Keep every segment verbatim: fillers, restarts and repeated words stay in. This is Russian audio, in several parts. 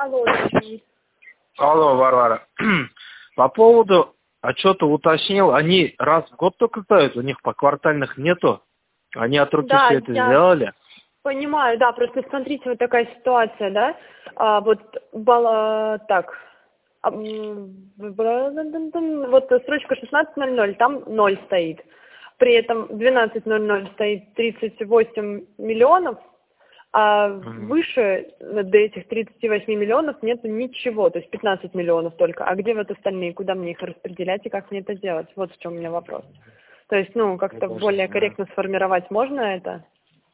Алло, извините. Алло, Варвара. По поводу отчета уточнил, они раз в год только сдают, у них поквартальных нету. Они от руки Да, все это я сделали. понимаю, да, просто смотрите, вот такая ситуация, да, а, вот, бала, так, а, м, вот строчка шестнадцать ноль ноль, там ноль стоит, при этом двенадцать ноль ноль стоит тридцать восемь миллионов, а Мгм. выше до этих тридцати восьми миллионов нету ничего, то есть пятнадцать миллионов только, а где вот остальные, куда мне их распределять и как мне это делать, вот в чем у меня вопрос. То есть, ну, как-то Я более даже знаю. корректно сформировать можно это?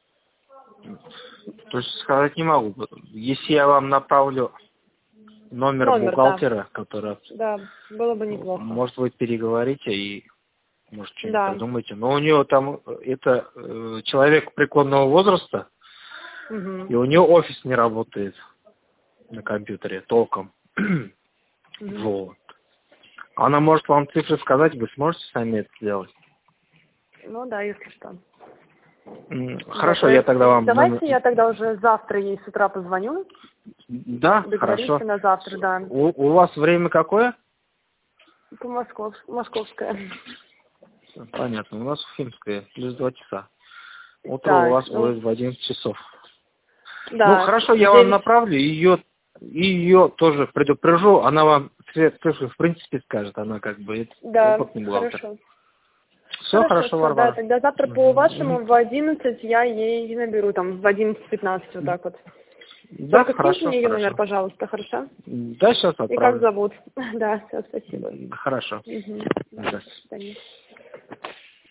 То есть сказать не могу. Если я вам направлю номер Номер, да. бухгалтера, который, Да, было бы неплохо. может, вы переговорите и, может, что-нибудь Да. придумаете. Но у него там, это э, человек преклонного возраста, Угу. и у него офис не работает на компьютере толком. Угу. Вот. Она может вам цифры сказать, вы сможете сами это сделать? Ну да, если что. М, Да, Хорошо, то я есть тогда вам номер... давайте я тогда уже завтра ей с утра позвоню. Да, Договоримся хорошо. на завтра, да. У, у вас время какое? По Москов... Московская. Понятно, у нас уфимское, плюс два часа. Утро у Так, вас ну, будет в одиннадцать часов. Ну, да, хорошо, я вам девять. направлю, ее ее тоже предупрежу, она вам все цифры в принципе скажет, она как бы это Да, опытный бухгалтер. хорошо. Все Хорошо, хорошо, все, да, Варвара. тогда завтра по Мгм, вашему мгм. в одиннадцать я ей наберу, там, в одиннадцать пятнадцать, вот так вот. Да, Только скиньте хорошо, мне ее номер, хорошо. пожалуйста, хорошо? Да, сейчас И как отправлю. зовут? Да, все, спасибо. Хорошо. Угу. Да, Да. до свидания.